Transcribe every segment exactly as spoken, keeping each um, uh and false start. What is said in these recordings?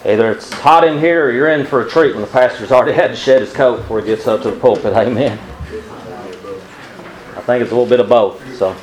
Either it's hot in here or you're in for a treat when the pastor's already had to shed his coat before he gets up to the pulpit. Amen. I think it's a little bit of both. So,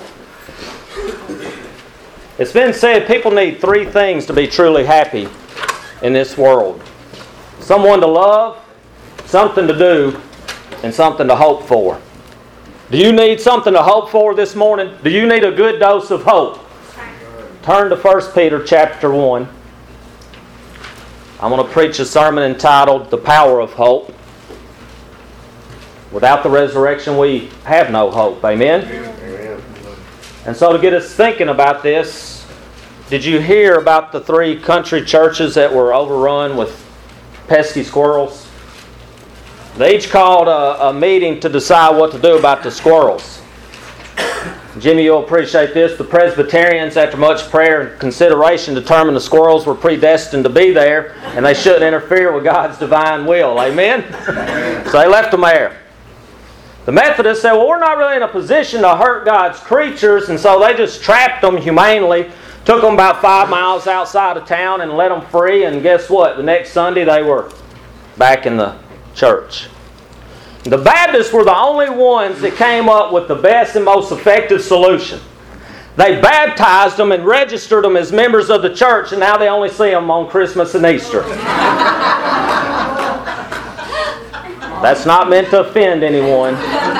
it's been said people need three things to be truly happy in this world. Someone to love, something to do, and something to hope for. Do you need something to hope for this morning? Do you need a good dose of hope? Turn to First Peter chapter one. I'm going to preach a sermon entitled The Power of Hope. Without the resurrection, we have no hope. Amen? Amen. And so to get us thinking about this, did you hear about the three country churches that were overrun with pesky squirrels? They each called a, a meeting to decide what to do about the squirrels. Jimmy, you'll appreciate this. The Presbyterians, after much prayer and consideration, determined the squirrels were predestined to be there and they shouldn't interfere with God's divine will. Amen? So they left them there. The Methodists said, well, we're not really in a position to hurt God's creatures, and so they just trapped them humanely, took them about five miles outside of town and let them free, and guess what? The next Sunday they were back in the church. The Baptists were the only ones that came up with the best and most effective solution. They baptized them and registered them as members of the church, and now they only see them on Christmas and Easter. That's not meant to offend anyone.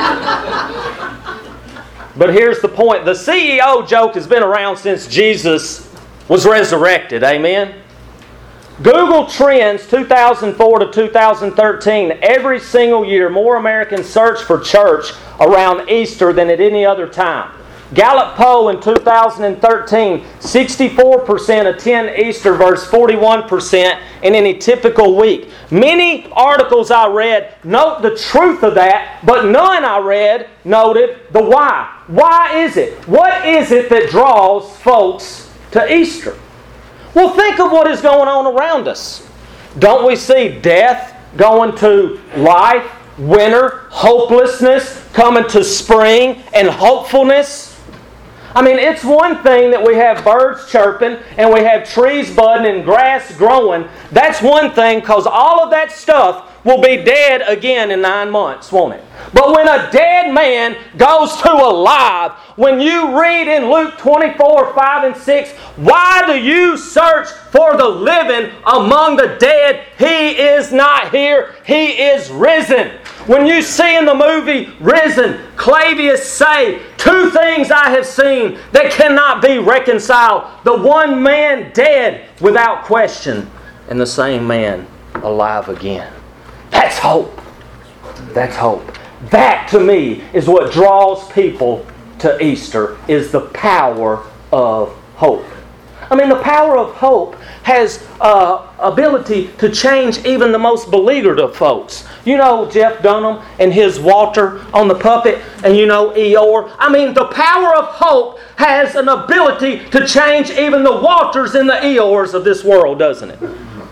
But here's the point. The C E O joke has been around since Jesus was resurrected. Amen? Google Trends two thousand four to two thousand thirteen, every single year more Americans search for church around Easter than at any other time. Gallup poll in two thousand thirteen, sixty-four percent attend Easter versus forty-one percent in any typical week. Many articles I read note the truth of that, but none I read noted the why. Why is it? What is it that draws folks to Easter? Well, think of what is going on around us. Don't we see death going to life, winter, hopelessness, coming to spring, and hopefulness? I mean, it's one thing that we have birds chirping and we have trees budding and grass growing. That's one thing, because all of that stuff will be dead again in nine months, won't it? But when a dead man goes to alive, when you read in Luke twenty-four, five and six, why do you search for the living among the dead? He is not here. He is risen. When you see in the movie Risen, Clavius say, two things I have seen that cannot be reconciled. The one man dead without question, and the same man alive again. That's hope. That's hope. That, to me, is what draws people to Easter, is the power of hope. I mean, the power of hope has uh, ability to change even the most beleaguered of folks. You know Jeff Dunham and his Walter on the puppet, and you know Eeyore. I mean, the power of hope has an ability to change even the Walters and the Eeyores of this world, doesn't it?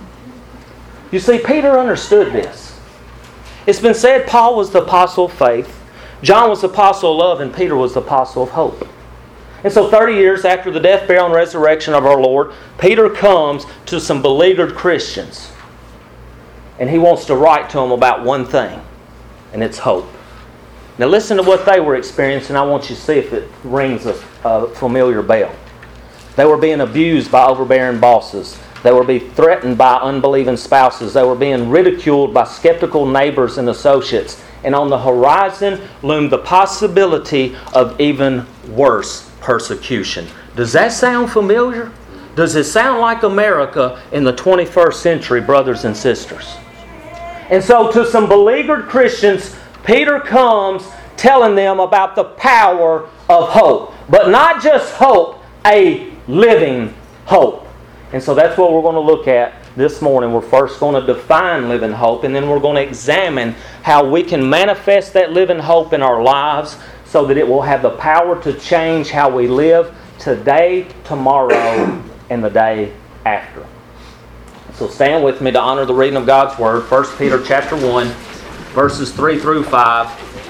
You see, Peter understood this. It's been said Paul was the apostle of faith, John was the apostle of love, and Peter was the apostle of hope. And so thirty years after the death, burial, and resurrection of our Lord, Peter comes to some beleaguered Christians. And he wants to write to them about one thing, and it's hope. Now listen to what they were experiencing. I want you to see if it rings a, a familiar bell. They were being abused by overbearing bosses. They were being threatened by unbelieving spouses. They were being ridiculed by skeptical neighbors and associates. And on the horizon loomed the possibility of even worse persecution. Does that sound familiar? Does it sound like America in the twenty-first century, brothers and sisters? And so to some beleaguered Christians, Peter comes telling them about the power of hope. But not just hope, a living hope. And so that's what we're going to look at this morning. We're first going to define living hope, and then we're going to examine how we can manifest that living hope in our lives so that it will have the power to change how we live today, tomorrow, and the day after. So stand with me to honor the reading of God's Word. First Peter chapter one, verses three through five.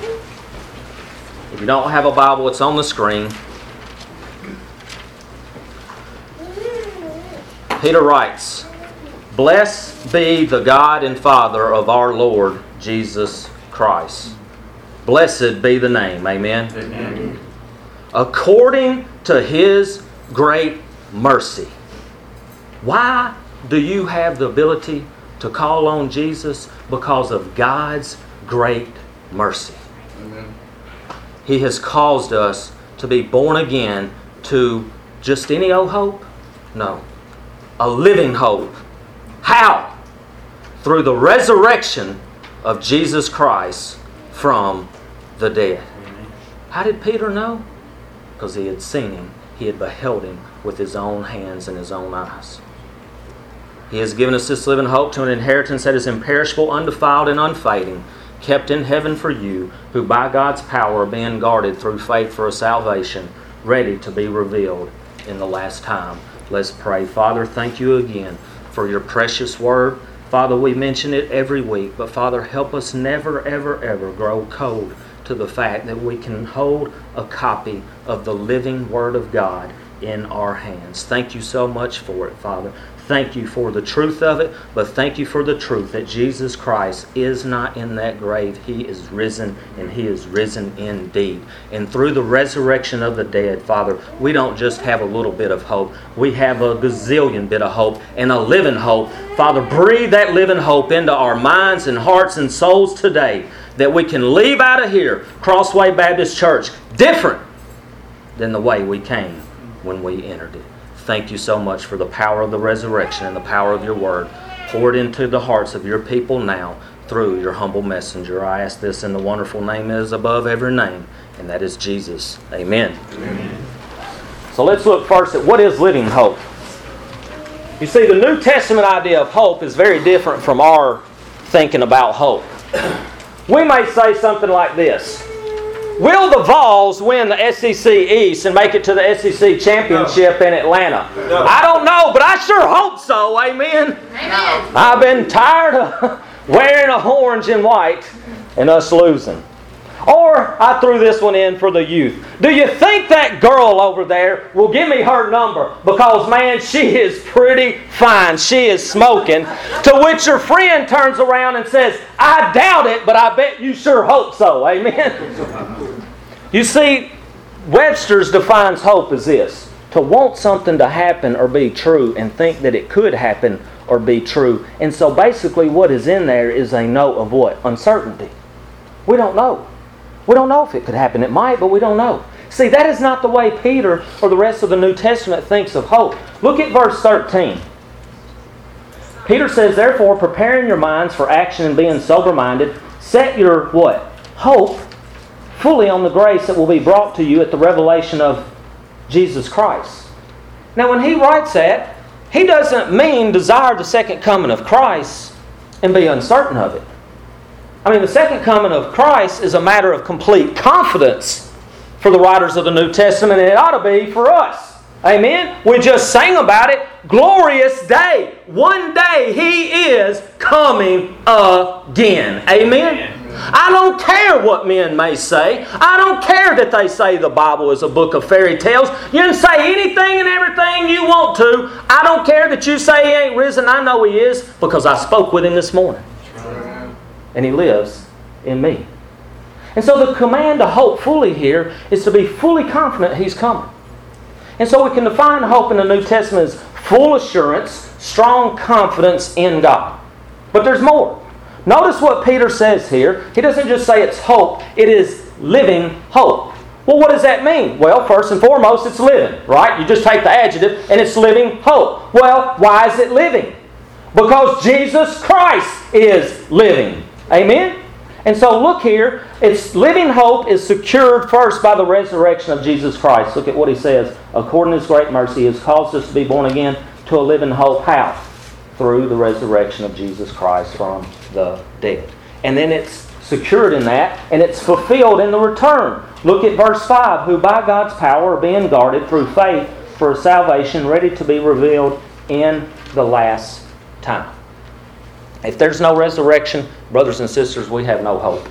If you don't have a Bible, it's on the screen. Peter writes, Blessed be the God and Father of our Lord Jesus Christ. Blessed be the name. Amen. Amen. According to His great mercy. Why do you have the ability to call on Jesus? Because of God's great mercy. Amen. He has caused us to be born again to just any old hope? No. A living hope. How? Through the resurrection of Jesus Christ from the dead. How did Peter know? Because he had seen Him. He had beheld Him with his own hands and his own eyes. He has given us this living hope to an inheritance that is imperishable, undefiled, and unfading, kept in heaven for you, who by God's power are being guarded through faith for a salvation, ready to be revealed in the last time. Let's pray. Father, thank you again for your precious word. Father, we mention it every week, but Father, help us never, ever, ever grow cold to the fact that we can hold a copy of the living Word of God in our hands. Thank you so much for it, Father. Thank you for the truth of it, but thank you for the truth that Jesus Christ is not in that grave. He is risen, and He is risen indeed. And through the resurrection of the dead, Father, we don't just have a little bit of hope. We have a gazillion bit of hope and a living hope. Father, breathe that living hope into our minds and hearts and souls today, that we can leave out of here, Crossway Baptist Church, different than the way we came when we entered it. Thank you so much for the power of the resurrection and the power of your word poured into the hearts of your people now through your humble messenger. I ask this in the wonderful name that is above every name, and that is Jesus. Amen. Amen. So let's look first at what is living hope. You see, the New Testament idea of hope is very different from our thinking about hope. We may say something like this: will the Vols win the S E C East and make it to the S E C Championship no. in Atlanta? No. I don't know, but I sure hope so. Amen? Amen. I've been tired of wearing a orange and white and us losing. Or I threw this one in for the youth. Do you think that girl over there will give me her number? Because, man, she is pretty fine. She is smoking. To which your friend turns around and says, I doubt it, but I bet you sure hope so. Amen? You see, Webster's defines hope as this: to want something to happen or be true and think that it could happen or be true. And so basically what is in there is a note of what? Uncertainty. We don't know. We don't know if it could happen. It might, but we don't know. See, that is not the way Peter or the rest of the New Testament thinks of hope. Look at verse thirteen. Peter says, therefore, preparing your minds for action and being sober-minded, set your what? Hope fully on the grace that will be brought to you at the revelation of Jesus Christ. Now, when he writes that, he doesn't mean desire the second coming of Christ and be uncertain of it. I mean, the second coming of Christ is a matter of complete confidence for the writers of the New Testament, and it ought to be for us. Amen? We just sang about it. Glorious day. One day He is coming again. Amen? I don't care what men may say. I don't care that they say the Bible is a book of fairy tales. You can say anything and everything you want to. I don't care that you say He ain't risen. I know He is, because I spoke with Him this morning. And He lives in me. And so the command to hope fully here is to be fully confident He's coming. And so we can define hope in the New Testament as full assurance, strong confidence in God. But there's more. Notice what Peter says here. He doesn't just say it's hope, it is living hope. Well, what does that mean? Well, first and foremost, it's living, right? You just take the adjective and it's living hope. Well, why is it living? Because Jesus Christ is living. Amen? And so look here, it's living hope is secured first by the resurrection of Jesus Christ. Look at what he says. According to His great mercy, He has caused us to be born again to a living hope. How? Through the resurrection of Jesus Christ from the dead. And then it's secured in that, and it's fulfilled in the return. Look at verse five. Who by God's power are being guarded through faith for a salvation ready to be revealed in the last time. If there's no resurrection, brothers and sisters, we have no hope.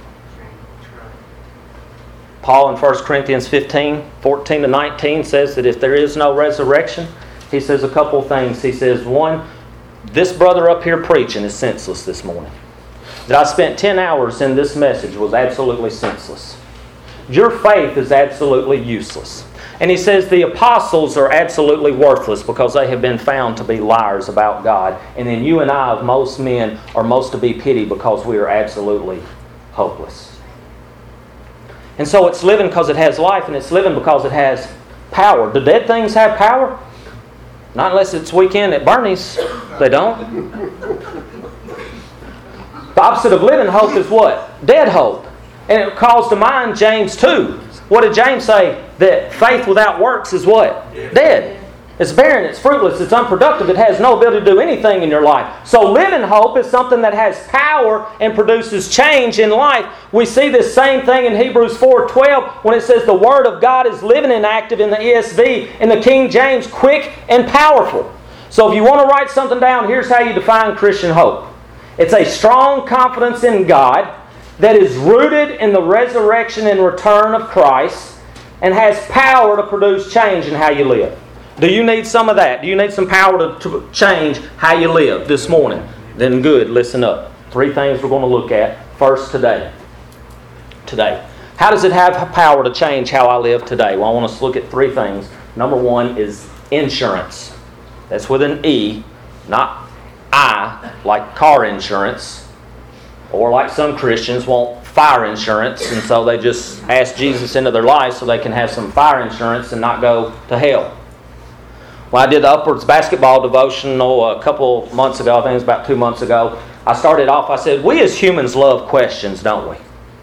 Paul in First Corinthians fifteen, fourteen to nineteen says that if there is no resurrection, he says a couple of things. He says, one, this brother up here preaching is senseless this morning. That I spent ten hours in this message was absolutely senseless. Your faith is absolutely useless. And he says the apostles are absolutely worthless because they have been found to be liars about God. And then you and I, of most men, are most to be pitied because we are absolutely hopeless. And so it's living because it has life, and it's living because it has power. Do dead things have power? Not unless it's weekend at Bernie's. They don't. The opposite of living hope is what? Dead hope. And it calls to mind James two. What did James say? That faith without works is what? Dead. Dead. It's barren, it's fruitless, it's unproductive, it has no ability to do anything in your life. So living hope is something that has power and produces change in life. We see this same thing in Hebrews four twelve when it says the Word of God is living and active in the E S V, in the King James, quick and powerful. So if you want to write something down, here's how you define Christian hope. It's a strong confidence in God that is rooted in the resurrection and return of Christ and has power to produce change in how you live. Do you need some of that? Do you need some power to, to change how you live this morning? Then good, listen up. Three things we're going to look at. First, today. Today. How does it have power to change how I live today? Well, I want us to look at three things. Number one is insurance. That's with an E, not I, like car insurance. Or like some Christians want fire insurance, and so they just ask Jesus into their life so they can have some fire insurance and not go to hell. When I did the Upwards basketball devotional a couple months ago, I think it was about two months ago, I started off, I said, we as humans love questions, don't we?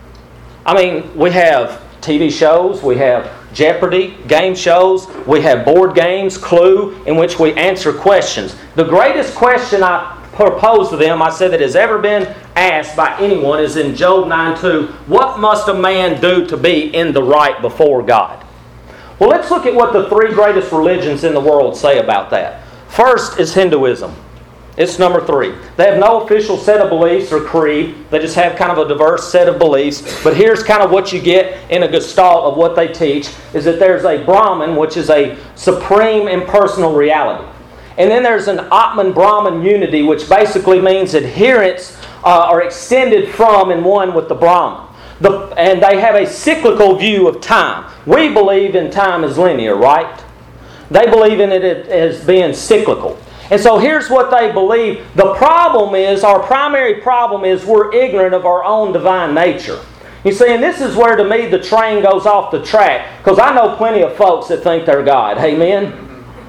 I mean, we have T V shows, we have Jeopardy, game shows, we have board games, Clue, in which we answer questions. The greatest question I proposed to them, I said, that has ever been asked by anyone is in Job nine two, what must a man do to be in the right before God? Well, let's look at what the three greatest religions in the world say about that. First is Hinduism. It's number three. They have no official set of beliefs or creed. They just have kind of a diverse set of beliefs. But here's kind of what you get in a gestalt of what they teach, is that there's a Brahman, which is a supreme impersonal reality. And then there's an Atman-Brahman unity, which basically means adherents uh, are extended from and one with the Brahman. The, and they have a cyclical view of time. We believe in time as linear, right? They believe in it as being cyclical. And so here's what they believe. The problem is, our primary problem is we're ignorant of our own divine nature. You see, and this is where to me the train goes off the track. Because I know plenty of folks that think they're God. Amen?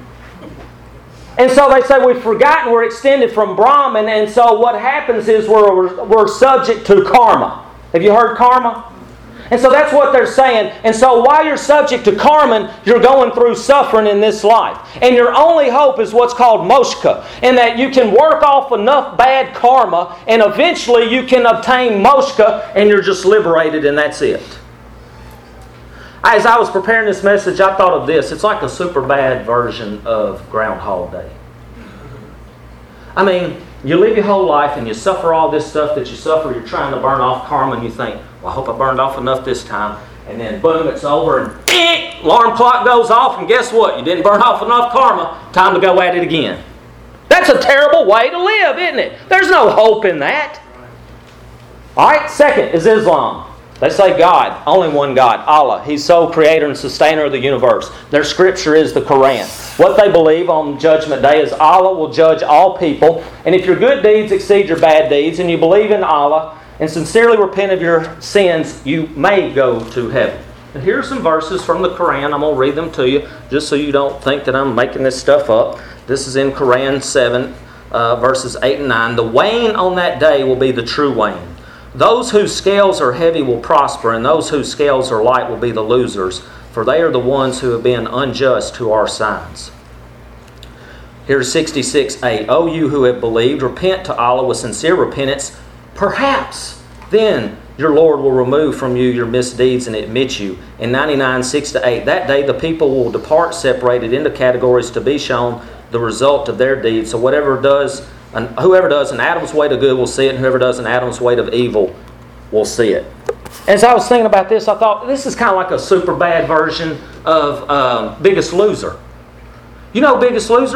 And so they say we've forgotten we're extended from Brahman. And so what happens is we're, we're subject to karma. Have you heard karma? And so that's what they're saying. And so while you're subject to karma, you're going through suffering in this life. And your only hope is what's called moksha, in that you can work off enough bad karma and eventually you can obtain moksha and you're just liberated and that's it. As I was preparing this message, I thought of this. It's like a super bad version of Groundhog Day. I mean, you live your whole life and you suffer all this stuff that you suffer. You're trying to burn off karma and you think, well, I hope I burned off enough this time. And then boom, it's over and eh, alarm clock goes off and guess what? You didn't burn off enough karma. Time to go at it again. That's a terrible way to live, isn't it? There's no hope in that. Alright, second is Islam. They say God, only one God, Allah. He's sole creator and sustainer of the universe. Their scripture is the Quran. What they believe on Judgment Day is Allah will judge all people. And if your good deeds exceed your bad deeds and you believe in Allah and sincerely repent of your sins, you may go to heaven. And here's some verses from the Quran. I'm going to read them to you just so you don't think that I'm making this stuff up. This is in Quran seven, uh, verses eight and nine. The weighing on that day will be the true weighing. Those whose scales are heavy will prosper, and those whose scales are light will be the losers, for they are the ones who have been unjust to our signs. Here's sixty-six eight. O you who have believed, repent to Allah with sincere repentance. Perhaps then your Lord will remove from you your misdeeds and admit you. In ninety-nine six to eight. That day the people will depart separated into categories to be shown the result of their deeds. So whatever does... And whoever does an atom's weight of good will see it, and whoever does an atom's weight of evil will see it. As I was thinking about this, I thought this is kind of like a super bad version of um, Biggest Loser. You know Biggest Loser?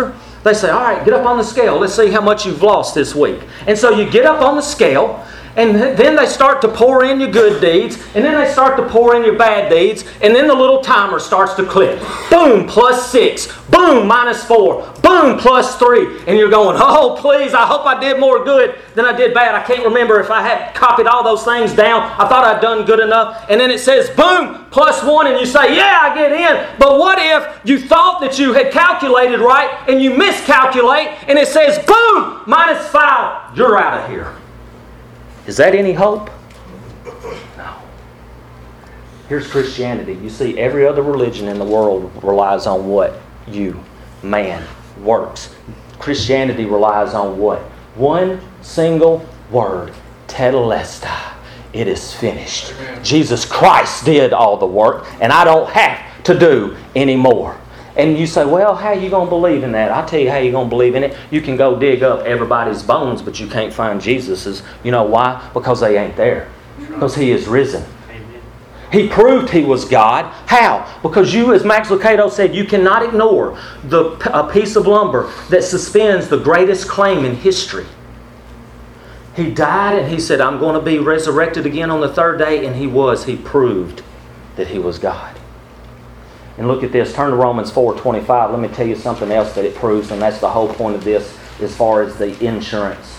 They say, all right, get up on the scale. Let's see how much you've lost this week. And so you get up on the scale, and then they start to pour in your good deeds, and then they start to pour in your bad deeds, and then the little timer starts to click. Boom, plus six. Boom, minus four. Boom, plus three. And you're going, oh, please, I hope I did more good than I did bad. I can't remember if I had copied all those things down. I thought I'd done good enough. And then it says, boom, plus one, and you say, yeah, I get in. But what if you thought that you had calculated right, and you miscalculate, and it says, boom, minus five. You're out of here. Is that any hope? No. Here's Christianity. You see, every other religion in the world relies on what? You. Man. Works. Christianity relies on what? One single word. Tetelestai. It is finished. Amen. Jesus Christ did all the work, and I don't have to do any more. And you say, well, how are you going to believe in that? I'll tell you how you're going to believe in it. You can go dig up everybody's bones, but you can't find Jesus's. You know why? Because they ain't there. Because He is risen. Amen. He proved He was God. How? Because you, as Max Lucado said, you cannot ignore the a piece of lumber that suspends the greatest claim in history. He died and He said, I'm going to be resurrected again on the third day. And He was. He proved that He was God. And look at this. Turn to Romans four twenty-five. Let me tell you something else that it proves, and that's the whole point of this as far as the insurance.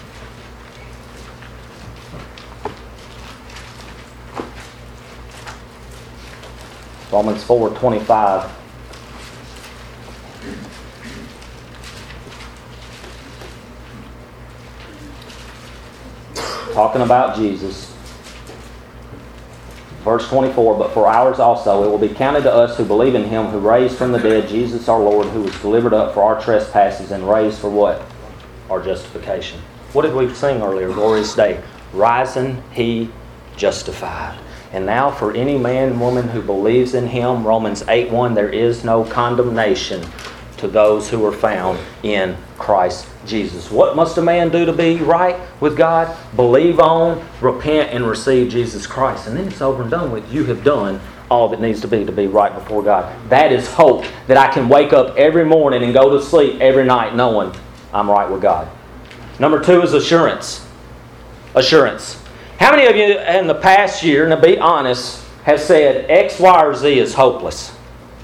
Romans four twenty-five. Talking about Jesus. Verse twenty-four, but for ours also it will be counted to us who believe in Him who raised from the dead Jesus our Lord, who was delivered up for our trespasses and raised for what? Our justification. What did we sing earlier? Glorious day. Rising, He justified. And now for any man and woman who believes in Him, Romans eight one, there is no condemnation to those who are found in Christ Jesus. What must a man do to be right with God? Believe on, repent, and receive Jesus Christ. And then it's over and done with. You have done all that needs to be to be right before God. That is hope, that I can wake up every morning and go to sleep every night knowing I'm right with God. Number two is assurance. Assurance. How many of you in the past year, and to be honest, have said X, Y, or Z is hopeless?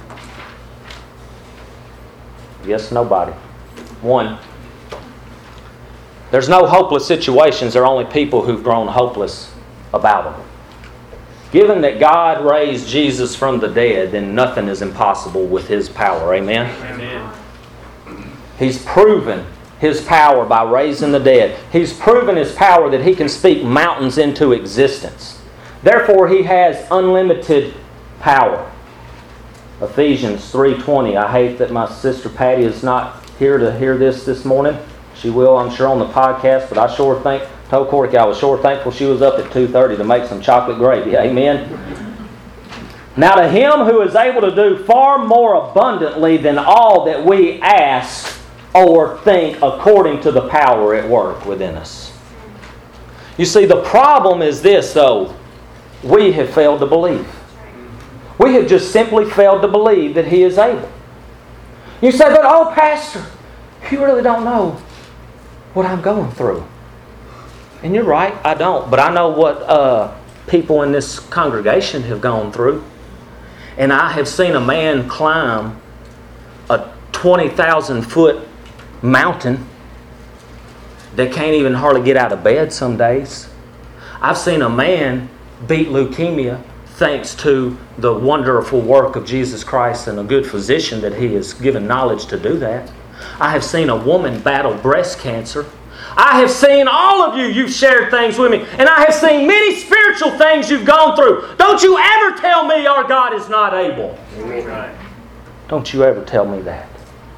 Yes, nobody. One. There's no hopeless situations. There are only people who've grown hopeless about them. Given that God raised Jesus from the dead, then nothing is impossible with His power. Amen? Amen. He's proven His power by raising the dead. He's proven His power that He can speak mountains into existence. Therefore, He has unlimited power. Ephesians three twenty. I hate that my sister Patty is not here to hear this this morning. She will, I'm sure, on the podcast, but I sure think, told Corky I was sure thankful she was up at two thirty to make some chocolate gravy. Amen? Now to Him who is able to do far more abundantly than all that we ask or think, according to the power at work within us. You see, the problem is this, though. We have failed to believe. We have just simply failed to believe that He is able. You say, but oh, Pastor, you really don't know what I'm going through. And you're right, I don't. But I know what uh, people in this congregation have gone through. And I have seen a man climb a twenty thousand foot mountain that can't even hardly get out of bed some days. I've seen a man beat leukemia thanks to the wonderful work of Jesus Christ and a good physician that He has given knowledge to do that. I have seen a woman battle breast cancer. I have seen all of you, you've shared things with me, and I have seen many spiritual things you've gone through. Don't you ever tell me our God is not able. Amen. Don't you ever tell me that.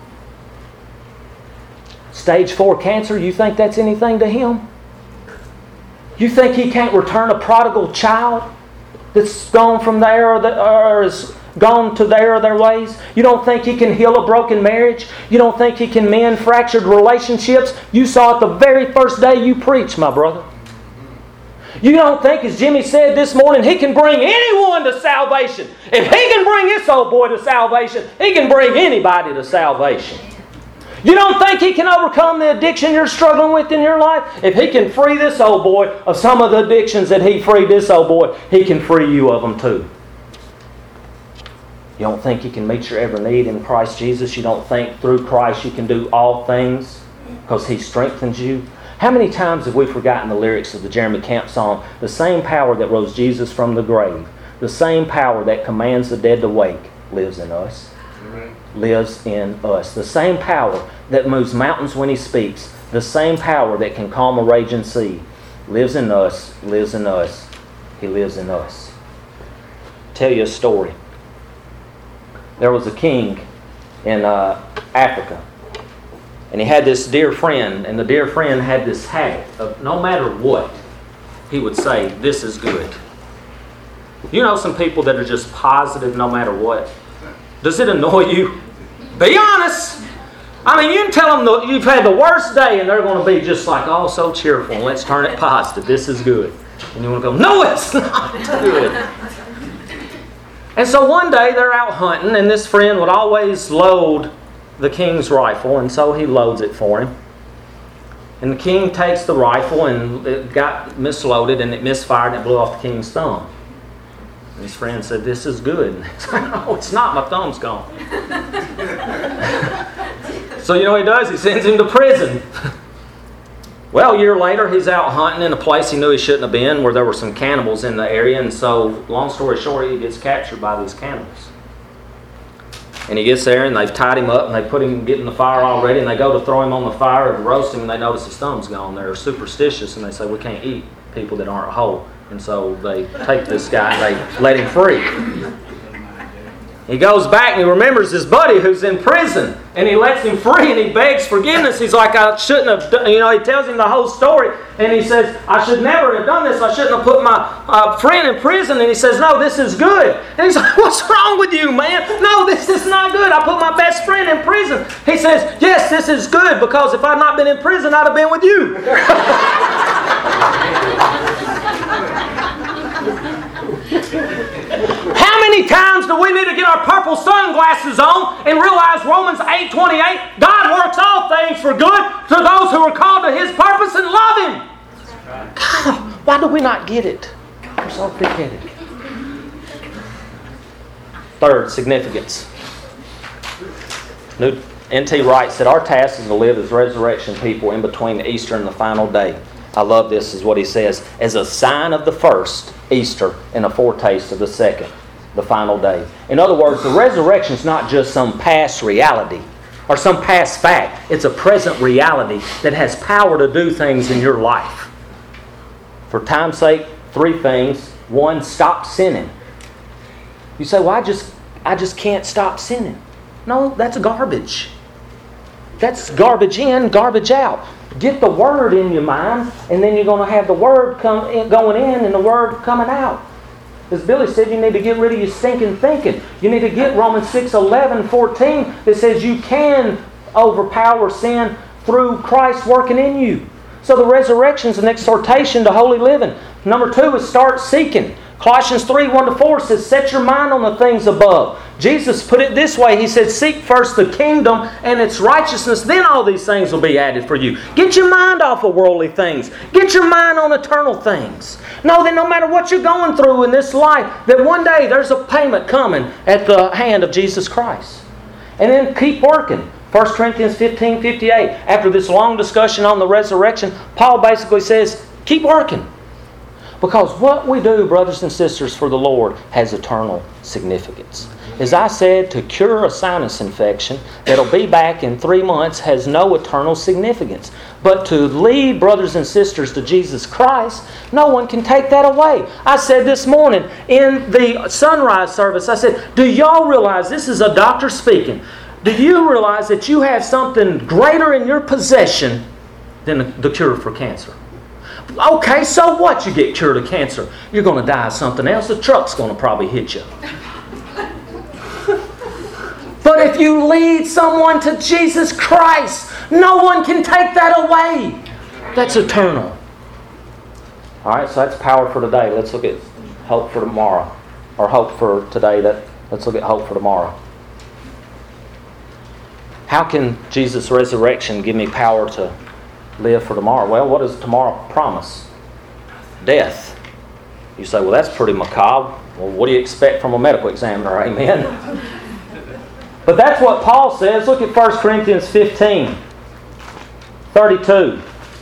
Stage four cancer, you think that's anything to Him? You think He can't return a prodigal child that's gone from there or, the, or is gone to there or their ways? You don't think He can heal a broken marriage? You don't think He can mend fractured relationships? You saw it the very first day you preached, my brother. You don't think, as Jimmy said this morning, He can bring anyone to salvation. If He can bring this old boy to salvation, He can bring anybody to salvation. You don't think He can overcome the addiction you're struggling with in your life? If He can free this old boy of some of the addictions that He freed this old boy, He can free you of them too. You don't think He can meet your every need in Christ Jesus? You don't think through Christ you can do all things because He strengthens you? How many times have we forgotten the lyrics of the Jeremy Camp song? The same power that rose Jesus from the grave, the same power that commands the dead to wake, lives in us. Amen. Lives in us. The same power that moves mountains when He speaks, the same power that can calm a raging sea, lives in us, lives in us. He lives in us. I'll tell you a story. There was a king in uh, Africa. And he had this dear friend, and the dear friend had this habit of no matter what, he would say, "This is good." You know some people that are just positive no matter what? Does it annoy you? Be honest. I mean, you can tell them the, you've had the worst day, and they're going to be just like, "Oh, so cheerful. Let's turn it positive. This is good." And you want to go, "No, it's not good." And so one day they're out hunting, and this friend would always load the king's rifle, and so he loads it for him. And the king takes the rifle, and it got misloaded, and it misfired, and it blew off the king's thumb. And his friend said, "This is good." And he's like, "No, it's not. My thumb's gone." So you know what he does? He sends him to prison. Well, a year later, he's out hunting in a place he knew he shouldn't have been, where there were some cannibals in the area. And so, long story short, he gets captured by these cannibals. And he gets there, and they've tied him up, and they put him, get in the fire already, and they go to throw him on the fire and roast him, and they notice his thumb's gone. They're superstitious, and they say, "We can't eat people that aren't whole." And so they take this guy, and they let him free. He goes back, and he remembers his buddy who's in prison, and he lets him free, and he begs forgiveness. He's like, "I shouldn't have done," you know, he tells him the whole story, and he says, "I should never have done this. I shouldn't have put my uh, friend in prison." And he says, "No, this is good." And he's like, "What's wrong with you, man? No, this is not good. I put my best friend in prison." He says, "Yes, this is good, because if I'd not been in prison, I'd have been with you." How many times do we need to get our purple sunglasses on and realize Romans eight twenty-eight, God works all things for good to those who are called to His purpose and love Him? God, why do we not get it? We're so thick-headed. Third, significance. N T Wright said, "Our task is to live as resurrection people in between Easter and the final day." I love this, is what he says, "as a sign of the first, Easter, and a foretaste of the second, the final day." In other words, the resurrection is not just some past reality or some past fact. It's a present reality that has power to do things in your life. For time's sake, three things. One, stop sinning. You say, "Well, I just, I just can't stop sinning." No, that's garbage. That's garbage in, garbage out. Get the Word in your mind, and then you're going to have the Word come in, going in and the Word coming out. As Billy said, you need to get rid of your stinking thinking. You need to get Romans six, eleven, fourteen that says you can overpower sin through Christ working in you. So the resurrection is an exhortation to holy living. Number two is start seeking. Colossians three, one to four says, "Set your mind on the things above." Jesus put it this way. He said, "Seek first the kingdom and its righteousness, then all these things will be added for you." Get your mind off of worldly things. Get your mind on eternal things. Know that no matter what you're going through in this life, that one day there's a payment coming at the hand of Jesus Christ. And then keep working. First Corinthians fifteen, fifty-eight. After this long discussion on the resurrection, Paul basically says, keep working. Because what we do, brothers and sisters, for the Lord has eternal significance. As I said, to cure a sinus infection that'll be back in three months has no eternal significance. But to lead brothers and sisters to Jesus Christ, no one can take that away. I said this morning in the sunrise service, I said, do y'all realize, this is a doctor speaking, do you realize that you have something greater in your possession than the cure for cancer? Okay, so what? You get cured of cancer. You're going to die of something else. The truck's going to probably hit you. But if you lead someone to Jesus Christ, no one can take that away. That's eternal. All right, so that's power for today. Let's look at hope for tomorrow. Or hope for today. That Let's look at hope for tomorrow. how can Jesus' resurrection give me power to live for tomorrow? Well, what does tomorrow promise? Death. You say, well, that's pretty macabre. Well, what do you expect from a medical examiner? Amen. But that's what Paul says. Look at First Corinthians fifteen, thirty-two.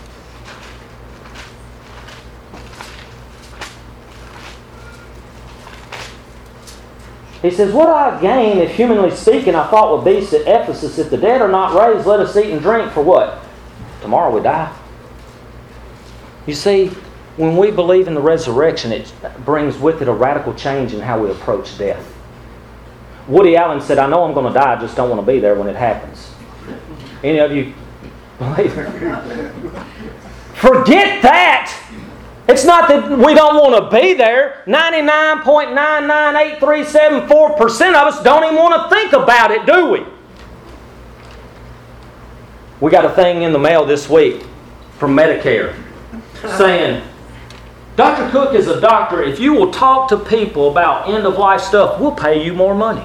He says, what I gain, if humanly speaking, I thought would be at Ephesus, if the dead are not raised, let us eat and drink for what? Tomorrow we die. You see, when we believe in the resurrection, it brings with it a radical change in how we approach death. Woody Allen said, I know I'm going to die, I just don't want to be there when it happens. Any of you believe it? Forget that! It's not that we don't want to be there. ninety-nine point nine nine eight three seven four percent of us don't even want to think about it, do we? We got a thing in the mail this week from Medicare saying, Doctor Cook is a doctor. If you will talk to people about end-of-life stuff, we'll pay you more money.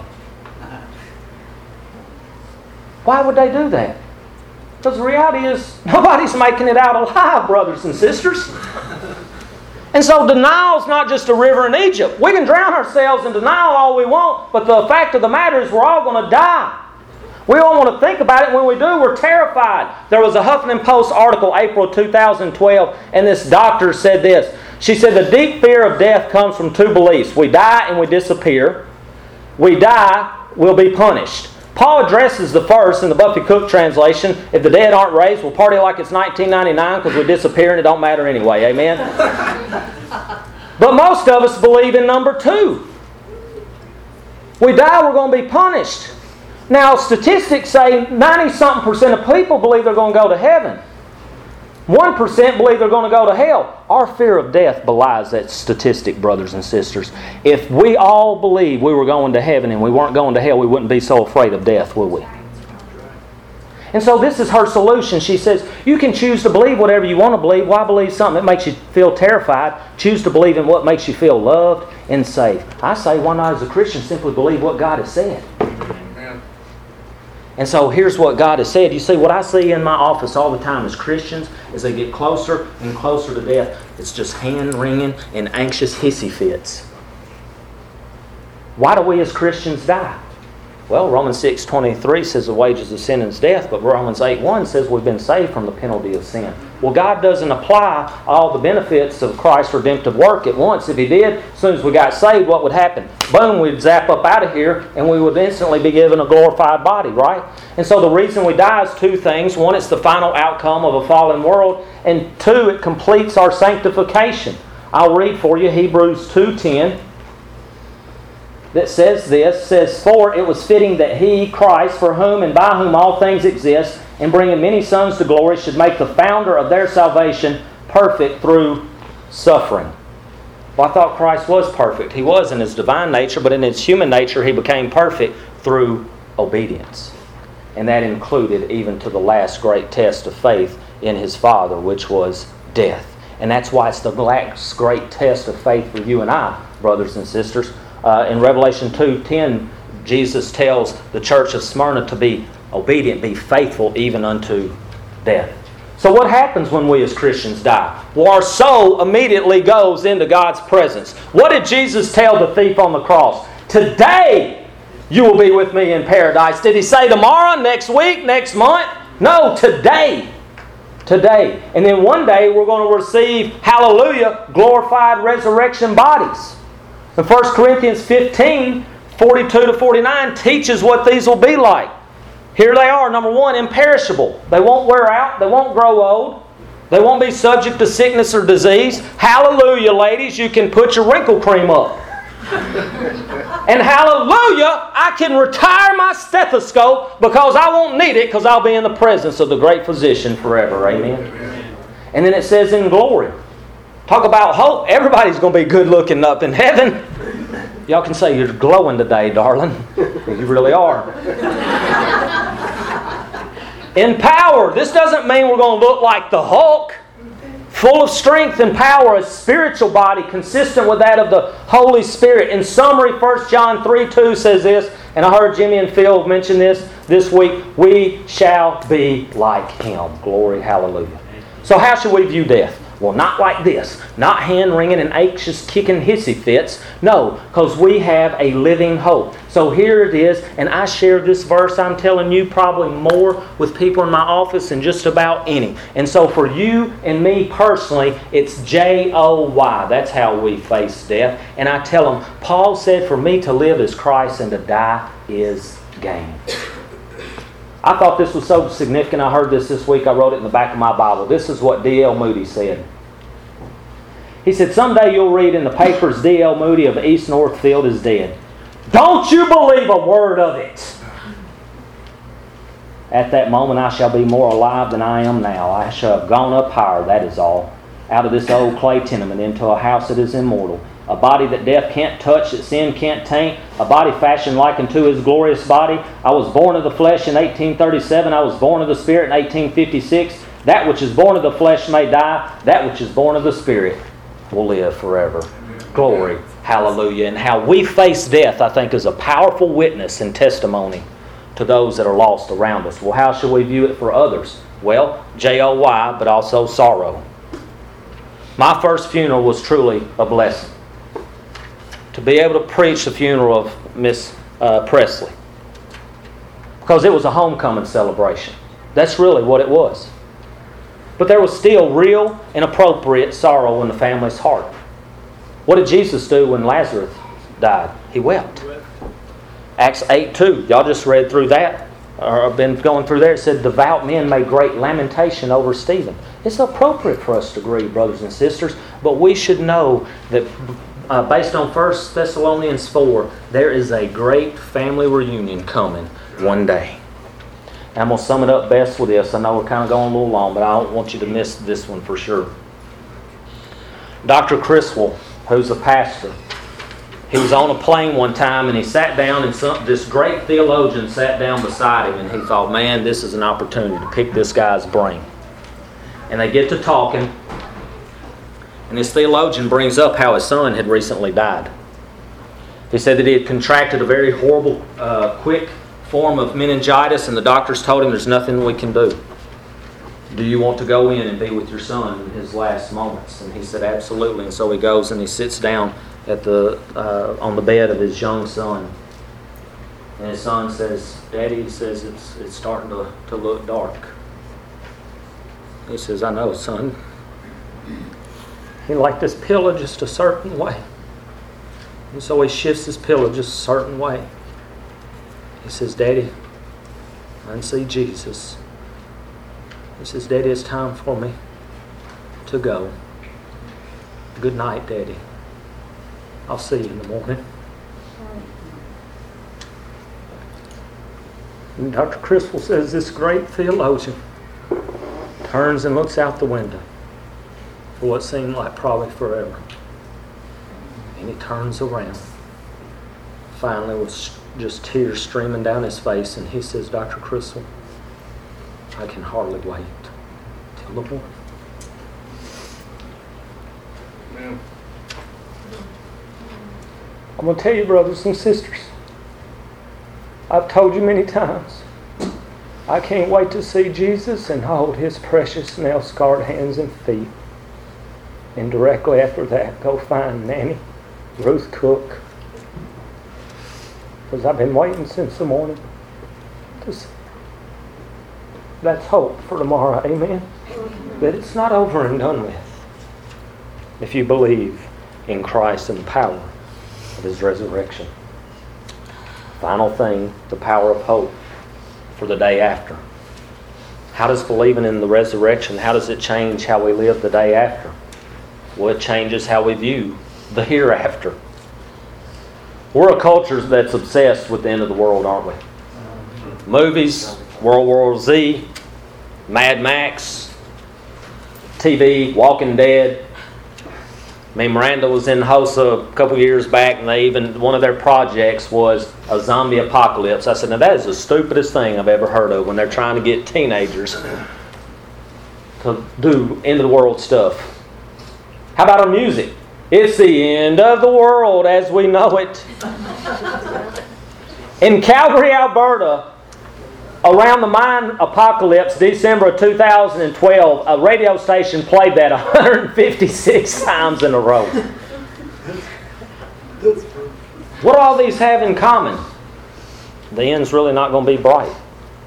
Why would they do that? Because the reality is, nobody's making it out alive, brothers and sisters. And so denial is not just a river in Egypt. We can drown ourselves in denial all we want, but the fact of the matter is we're all going to die. We don't want to think about it. When we do, we're terrified. There was a Huffington Post article, April two thousand twelve, and this doctor said this. She said, the deep fear of death comes from two beliefs. We die and we disappear. We die, we'll be punished. Paul addresses the first in the Buffy Cook translation. If the dead aren't raised, we'll party like it's nineteen ninety-nine because we disappear and it don't matter anyway. Amen? But most of us believe in number two. We die, we're going to be punished. Now, statistics say ninety-something percent of people believe they're going to go to heaven. one percent believe they're going to go to hell. Our fear of death belies that statistic, brothers and sisters. If we all believed we were going to heaven and we weren't going to hell, we wouldn't be so afraid of death, would we? And so this is her solution. She says, you can choose to believe whatever you want to believe. Why believe something that makes you feel terrified? Choose to believe in what makes you feel loved and safe. I say, why not as a Christian simply believe what God has said? And so here's what God has said. You see, what I see in my office all the time as Christians, as they get closer and closer to death, it's just hand-wringing and anxious hissy fits. Why do we as Christians die? Well, Romans six twenty-three says the wages of sin is death, but Romans eight one says we've been saved from the penalty of sin. Well, God doesn't apply all the benefits of Christ's redemptive work at once. If He did, as soon as we got saved, what would happen? Boom, we'd zap up out of here, and we would instantly be given a glorified body, right? And so the reason we die is two things. One, it's the final outcome of a fallen world, and two, it completes our sanctification. I'll read for you Hebrews two ten. That says this, says, for it was fitting that He, Christ, for whom and by whom all things exist, and bringing many sons to glory, should make the founder of their salvation perfect through suffering. Well, I thought Christ was perfect. He was in His divine nature, but in His human nature He became perfect through obedience. And that included even to the last great test of faith in His Father, which was death. And that's why it's the last great test of faith for you and I, brothers and sisters. Uh, in Revelation two ten, Jesus tells the church of Smyrna to be obedient, be faithful even unto death. So what happens when we as Christians die? Well, our soul immediately goes into God's presence. What did Jesus tell the thief on the cross? Today you will be with me in paradise. Did He say tomorrow, next week, next month? No, today. Today. And then one day we're going to receive, hallelujah, glorified resurrection bodies. And First Corinthians fifteen, forty-two to forty-nine teaches what these will be like. Here they are. Number one, imperishable. They won't wear out. They won't grow old. They won't be subject to sickness or disease. Hallelujah, ladies, you can put your wrinkle cream up. And hallelujah, I can retire my stethoscope because I won't need it because I'll be in the presence of the great physician forever. Amen. And then it says in glory. Talk about hope. Everybody's going to be good looking up in heaven. Y'all can say you're glowing today, darling. You really are. In power. This doesn't mean we're going to look like the Hulk. Full of strength and power, a spiritual body consistent with that of the Holy Spirit. In summary, First John three two says this, and I heard Jimmy and Phil mention this. this week, we shall be like Him. Glory, hallelujah. So how should we view death? Well, not like this. Not hand-wringing and anxious, kicking hissy fits. No, because we have a living hope. So here it is, and I share this verse, I'm telling you, probably more with people in my office than just about any. And so for you and me personally, it's J O Y. That's how we face death. And I tell them, Paul said, for me to live is Christ and to die is gain. I thought this was so significant. I heard this this week. I wrote it in the back of my Bible. This is what D L Moody said. He said, someday you'll read in the papers D L Moody of East Northfield is dead. Don't you believe a word of it. At that moment I shall be more alive than I am now. I shall have gone up higher, that is all. Out of this old clay tenement into a house that is immortal. A body that death can't touch, that sin can't taint. A body fashioned like unto His glorious body. I was born of the flesh in eighteen thirty-seven. I was born of the Spirit in eighteen fifty-six. That which is born of the flesh may die. That which is born of the Spirit will live forever. Glory. Hallelujah. And how we face death, I think, is a powerful witness and testimony to those that are lost around us. Well, how should we view it for others? Well, J O Y, but also sorrow. My first funeral was truly a blessing. To be able to preach the funeral of Miss uh, Presley. Because it was a homecoming celebration. That's really what it was. But there was still real and appropriate sorrow in the family's heart. What did Jesus do when Lazarus died? He wept. Acts eight two. Y'all just read through that. Or I've been going through there. It said, devout men made great lamentation over Stephen. It's appropriate for us to grieve, brothers and sisters. But we should know that uh, based on First Thessalonians four, there is a great family reunion coming one day. And I'm going to sum it up best with this. I know we're kind of going a little long, but I don't want you to miss this one for sure. Doctor Criswell, who's a pastor, he was on a plane one time and he sat down and some, this great theologian sat down beside him and he thought, man, this is an opportunity to pick this guy's brain. And they get to talking and this theologian brings up how his son had recently died. He said that he had contracted a very horrible, uh, quick form of meningitis and the doctors told him there's nothing we can do. Do you want to go in and be with your son in his last moments? And he said, absolutely. And so he goes and he sits down at the uh, on the bed of his young son. And his son says, Daddy, he says, it's it's starting to, to look dark. He says, I know, son. He liked this pillow just a certain way. And so he shifts his pillow just a certain way. He says, Daddy, I can see Jesus. He says, Daddy, it's time for me to go. Good night, Daddy. I'll see you in the morning. And Doctor Criswell says this great theologian turns and looks out the window for what seemed like probably forever. And he turns around. Finally, with just tears streaming down his face, and he says, Doctor Criswell, I can hardly wait till the morning. Yeah. I'm going to tell you, brothers and sisters, I've told you many times, I can't wait to see Jesus and hold His precious nail-scarred hands and feet. And directly after that, go find Nanny, Ruth Cook. Because I've been waiting since the morning to see. That's hope for tomorrow, amen? That it's not over and done with. If you believe in Christ and the power of His resurrection. Final thing, the power of hope for the day after. How does believing in the resurrection, how does it change how we live the day after? Well, it changes how we view the hereafter. We're a culture that's obsessed with the end of the world, aren't we? Movies, World War Z, Mad Max, T V, Walking Dead. I mean, Miranda was in Hosa a couple years back, and they even one of their projects was a zombie apocalypse. I said, now that is the stupidest thing I've ever heard of when they're trying to get teenagers to do end of the world stuff. How about our music? It's the end of the world as we know it. In Calgary, Alberta, Around the Mayan apocalypse, December of two thousand twelve, a radio station played that one hundred fifty-six times in a row. What do all these have in common? The end's really not going to be bright.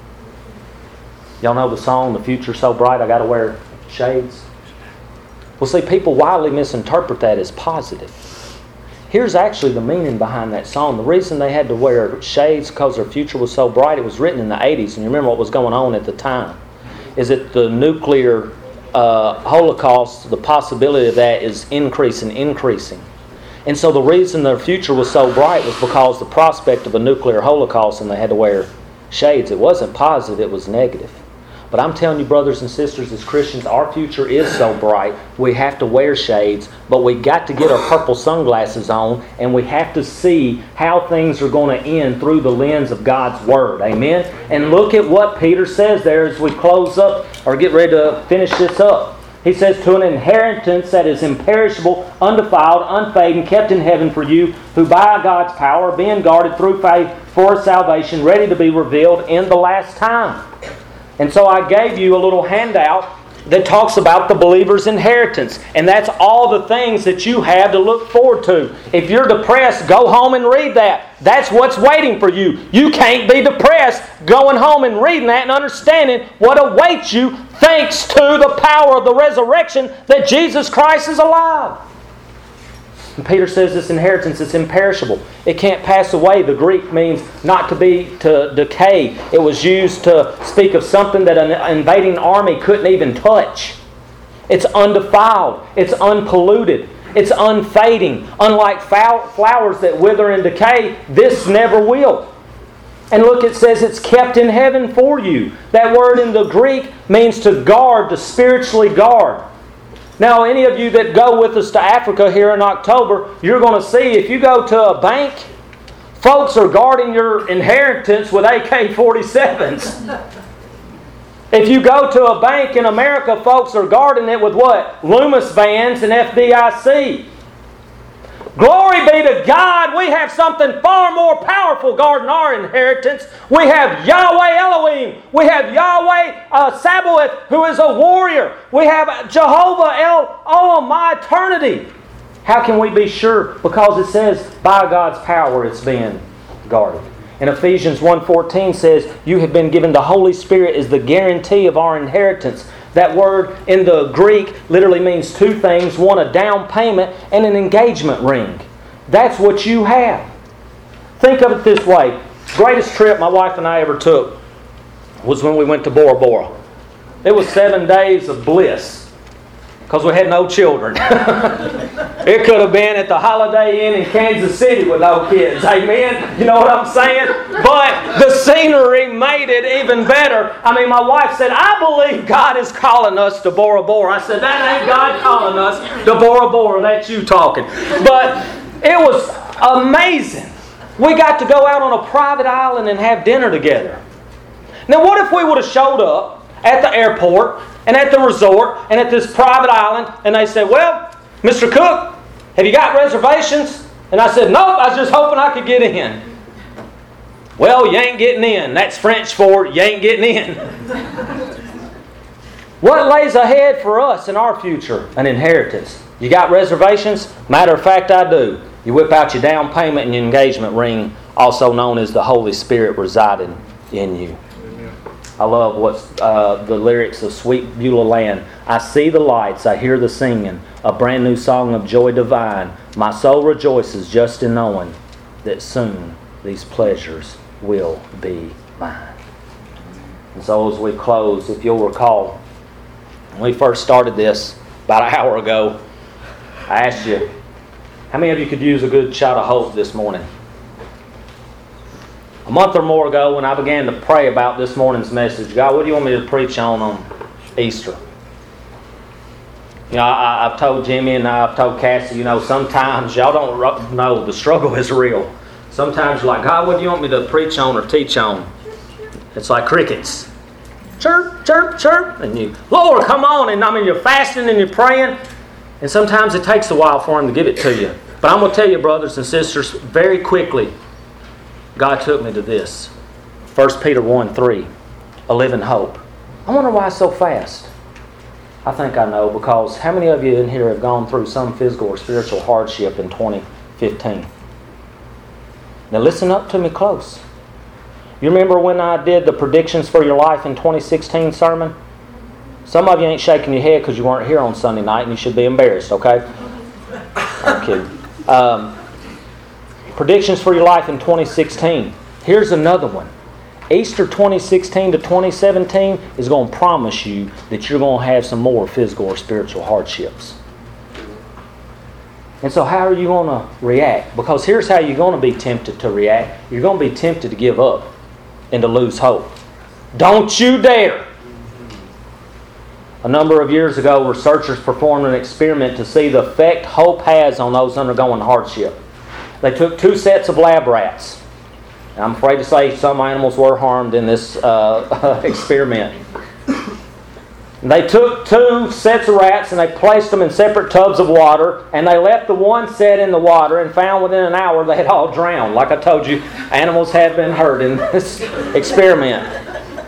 Y'all know the song, "The Future's So Bright I Gotta Wear Shades"? Well, see, people widely misinterpret that as positive. Here's actually the meaning behind that song. The reason they had to wear shades because their future was so bright, it was written in the eighties, and you remember what was going on at the time, is that the nuclear uh, holocaust, the possibility of that is increasing, increasing. And so the reason their future was so bright was because the prospect of a nuclear holocaust, and they had to wear shades. It wasn't positive, it was negative. But I'm telling you, brothers and sisters, as Christians, our future is so bright, we have to wear shades, but we got to get our purple sunglasses on, and we have to see how things are going to end through the lens of God's Word. Amen? And look at what Peter says there as we close up, or get ready to finish this up. He says, "To an inheritance that is imperishable, undefiled, unfading, kept in heaven for you, who by God's power, being guarded through faith for salvation, ready to be revealed in the last time." And so I gave you a little handout that talks about the believer's inheritance. And that's all the things that you have to look forward to. If you're depressed, go home and read that. That's what's waiting for you. You can't be depressed going home and reading that and understanding what awaits you thanks to the power of the resurrection that Jesus Christ is alive. And Peter says this inheritance is imperishable. It can't pass away. The Greek means not to be to decay. It was used to speak of something that an invading army couldn't even touch. It's undefiled. It's unpolluted. It's unfading. Unlike flowers that wither and decay, this never will. And look, it says it's kept in heaven for you. That word in the Greek means to guard, to spiritually guard. Now, any of you that go with us to Africa here in October, you're going to see if you go to a bank, folks are guarding your inheritance with A K forty-sevens. If you go to a bank in America, folks are guarding it with what? Loomis vans and F D I C. Glory be to God, we have something far more powerful guarding our inheritance. We have Yahweh Elohim. We have Yahweh uh, Sabaoth, who is a warrior. We have Jehovah El Olam, my eternity. How can we be sure? Because it says, by God's power it's being guarded. And Ephesians one fourteen says, you have been given the Holy Spirit as the guarantee of our inheritance. That word in the Greek literally means two things. One, a down payment, and an engagement ring. That's what you have. Think of it this way. The greatest trip my wife and I ever took was when we went to Bora Bora. It was seven days of bliss because we had no children. It could have been at the Holiday Inn in Kansas City with no kids. Amen? You know what I'm saying? But the scenery made it even better. I mean, my wife said, I believe God is calling us to Bora Bora. I said, that ain't God calling us to Bora Bora. That's you talking. But it was amazing. We got to go out on a private island and have dinner together. Now, what if we would have showed up at the airport and at the resort and at this private island and they said, well, Mister Cook, have you got reservations? And I said, nope, I was just hoping I could get in. Well, you ain't getting in. That's French for you ain't getting in. What lays ahead for us in our future? An inheritance. You got reservations? Matter of fact, I do. You whip out your down payment and your engagement ring, also known as the Holy Spirit residing in you. I love what's uh, the lyrics of Sweet Beulah Land. I see the lights, I hear the singing, a brand new song of joy divine. My soul rejoices just in knowing that soon these pleasures will be mine. And so as we close, if you'll recall, when we first started this about an hour ago, I asked you, how many of you could use a good shot of hope this morning? A month or more ago, when I began to pray about this morning's message, God, what do you want me to preach on on Easter? You know, I, I've told Jimmy and I've told Cassie, you know, sometimes y'all don't know the struggle is real. Sometimes you're like, God, what do you want me to preach on or teach on? It's like crickets. Chirp, chirp, chirp. And you, Lord, come on. And I mean, you're fasting and you're praying. And sometimes it takes a while for Him to give it to you. But I'm going to tell you, brothers and sisters, very quickly, God took me to this. First Peter one three. a living hope. I wonder why so fast. I think I know, because how many of you in here have gone through some physical or spiritual hardship in twenty fifteen? Now listen up to me close. You remember when I did the predictions for your life in twenty sixteen sermon? Some of you ain't shaking your head because you weren't here on Sunday night, and you should be embarrassed, okay? I'm kidding. Um, predictions for your life in twenty sixteen. Here's another one. Easter twenty sixteen to twenty seventeen is going to promise you that you're going to have some more physical or spiritual hardships. And so how are you going to react? Because here's how you're going to be tempted to react. You're going to be tempted to give up and to lose hope. Don't you dare! A number of years ago, researchers performed an experiment to see the effect hope has on those undergoing hardship. They took two sets of lab rats. And I'm afraid to say some animals were harmed in this uh, experiment. They took two sets of rats and they placed them in separate tubs of water, and they left the one set in the water and found within an hour they had all drowned. Like I told you, animals have been hurt in this experiment.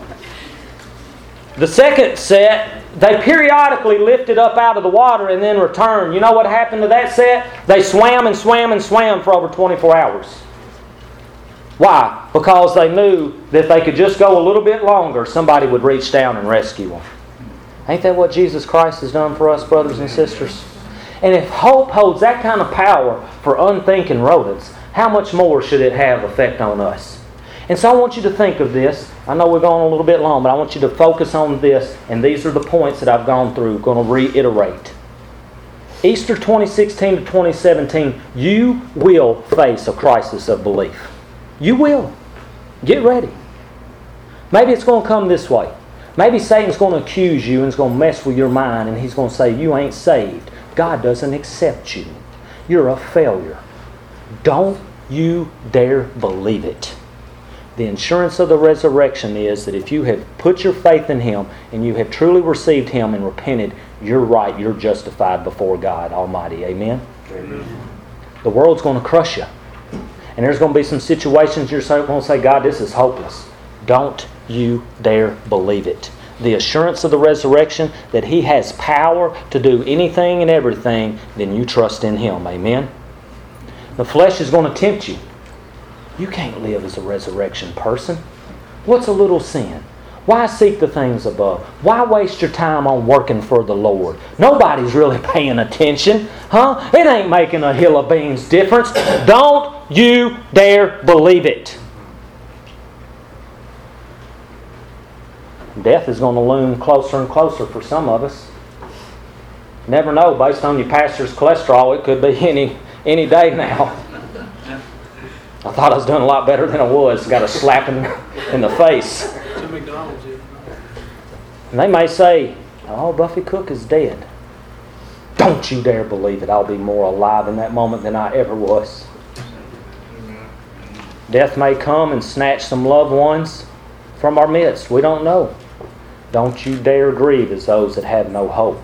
The second set, they periodically lifted up out of the water and then returned. You know what happened to that set? They swam and swam and swam for over twenty-four hours. Why? Because they knew that if they could just go a little bit longer, somebody would reach down and rescue them. Ain't that what Jesus Christ has done for us, brothers and sisters? And if hope holds that kind of power for unthinking rodents, how much more should it have effect on us? And so I want you to think of this. I know we're going a little bit long, but I want you to focus on this. And these are the points that I've gone through. I'm going to reiterate. Easter twenty sixteen to twenty seventeen, you will face a crisis of belief. You will. Get ready. Maybe it's going to come this way. Maybe Satan's going to accuse you and he's going to mess with your mind, and he's going to say, you ain't saved. God doesn't accept you. You're a failure. Don't you dare believe it. The insurance of the resurrection is that if you have put your faith in Him and you have truly received Him and repented, you're right. You're justified before God Almighty. Amen? Amen. The world's going to crush you. And there's going to be some situations you're going to say, God, this is hopeless. Don't you dare believe it. The assurance of the resurrection, that He has power to do anything and everything, then you trust in Him. Amen? The flesh is going to tempt you. You can't live as a resurrection person. What's a little sin? Why seek the things above? Why waste your time on working for the Lord? Nobody's really paying attention. Huh? It ain't making a hill of beans difference. Don't you dare believe it. Death is going to loom closer and closer for some of us. Never know, based on your pastor's cholesterol, it could be any any day now. I thought I was doing a lot better than I was. Got a slap in, in the face. And they may say, oh, Buffy Cook is dead. Don't you dare believe it. I'll be more alive in that moment than I ever was. Death may come and snatch some loved ones from our midst. We don't know. Don't you dare grieve as those that have no hope.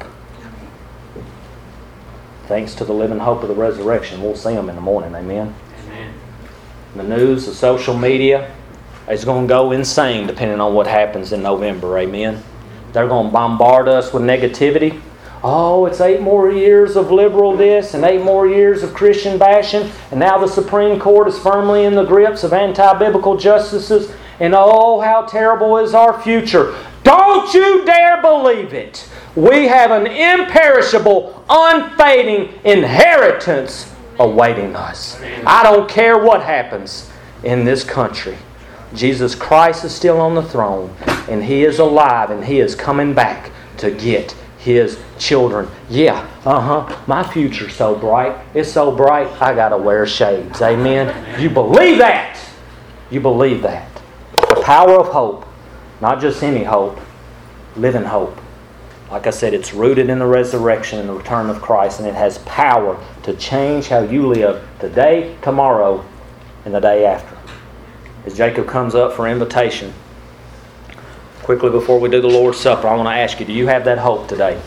Thanks to the living hope of the resurrection, we'll see them in the morning. Amen? Amen. The news, the social media is going to go insane depending on what happens in November. Amen? They're going to bombard us with negativity. Oh, it's eight more years of liberal this and eight more years of Christian bashing, and now the Supreme Court is firmly in the grips of anti-biblical justices, and oh, how terrible is our future. Don't you dare believe it. We have an imperishable, unfading inheritance awaiting us. I don't care what happens in this country. Jesus Christ is still on the throne, and He is alive, and He is coming back to get His children. Yeah, uh-huh. My future's so bright. It's so bright, I got to wear shades. Amen? You believe that. You believe that. The power of hope. Not just any hope. Living hope. Like I said, it's rooted in the resurrection and the return of Christ, and it has power to change how you live today, tomorrow, and the day after. As Jacob comes up for invitation, quickly before we do the Lord's Supper, I want to ask you, do you have that hope today?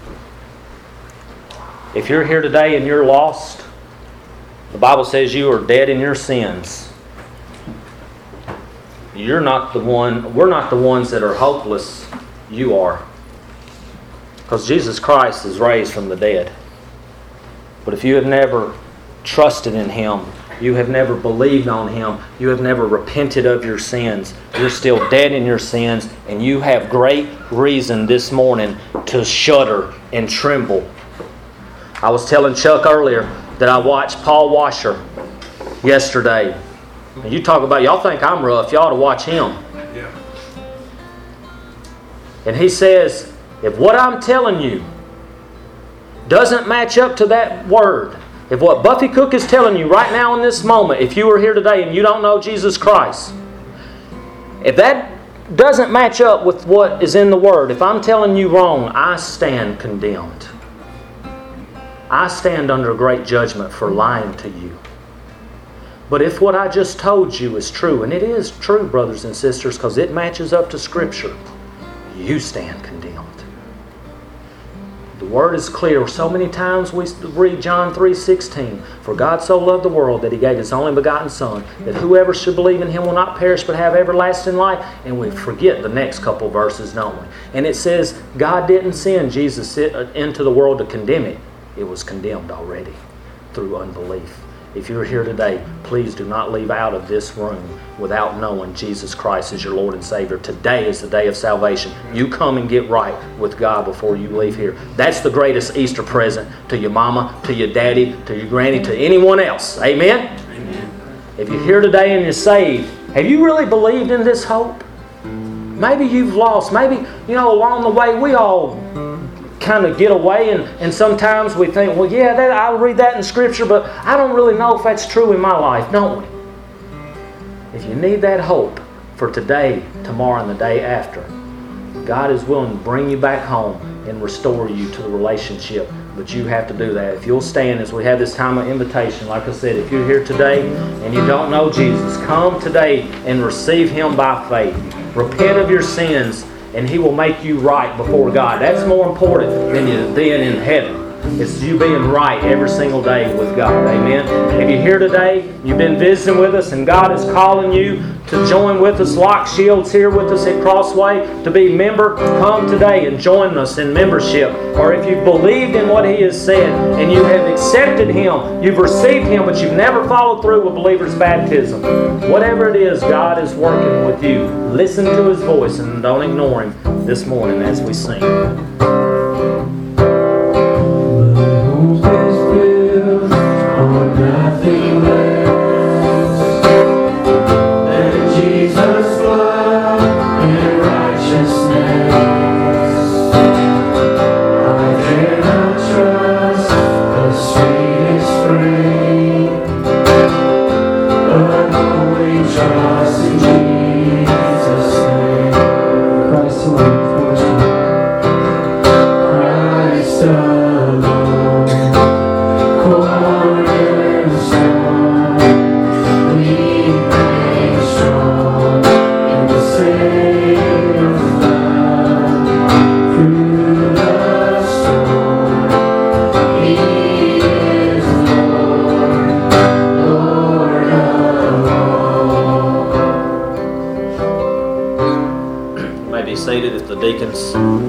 If you're here today and you're lost, the Bible says you are dead in your sins. You're not the one, we're not the ones that are hopeless. You are. Because Jesus Christ is raised from the dead. But if you have never trusted in Him, you have never believed on Him, you have never repented of your sins, you're still dead in your sins, and you have great reason this morning to shudder and tremble. I was telling Chuck earlier that I watched Paul Washer yesterday. And you talk about, y'all think I'm rough, y'all ought to watch him. Yeah. And he says, if what I'm telling you doesn't match up to that word, if what Buffy Cook is telling you right now in this moment, if you were here today and you don't know Jesus Christ, if that doesn't match up with what is in the Word, if I'm telling you wrong, I stand condemned. I stand under great judgment for lying to you. But if what I just told you is true, and it is true, brothers and sisters, because it matches up to Scripture, you stand condemned. The Word is clear. So many times we read John three sixteen. For God so loved the world that He gave His only begotten Son, that whoever should believe in Him will not perish but have everlasting life. And we forget the next couple verses, don't we? And it says God didn't send Jesus into the world to condemn it. It was condemned already through unbelief. If you're here today, please do not leave out of this room without knowing Jesus Christ is your Lord and Savior. Today is the day of salvation. You come and get right with God before you leave here. That's the greatest Easter present to your mama, to your daddy, to your granny, to anyone else. Amen? Amen. If you're here today and you're saved, have you really believed in this hope? Maybe you've lost. Maybe, you know, along the way we all kind of get away, and, and sometimes we think, well, yeah, that, I'll read that in Scripture, but I don't really know if that's true in my life, don't we? If you need that hope for today, tomorrow, and the day after, God is willing to bring you back home and restore you to the relationship, but you have to do that. If you'll stand as we have this time of invitation, like I said, if you're here today and you don't know Jesus, come today and receive Him by faith. Repent of your sins, and He will make you right before God. That's more important than you being in heaven. It's you being right every single day with God. Amen. If you're here today, you've been visiting with us, and God is calling you to join with us. Lock Shields here with us at Crossway to be a member. Come today and join us in membership. Or if you've believed in what He has said and you have accepted Him, you've received Him, but you've never followed through with believer's baptism. Whatever it is, God is working with you. Listen to His voice and don't ignore Him this morning as we sing. Nothing less than Jesus' blood and righteousness. I dare not trust the sweetest frame, but only trust in Jesus' name. Christ alone, Christ alone. Seated if the deacons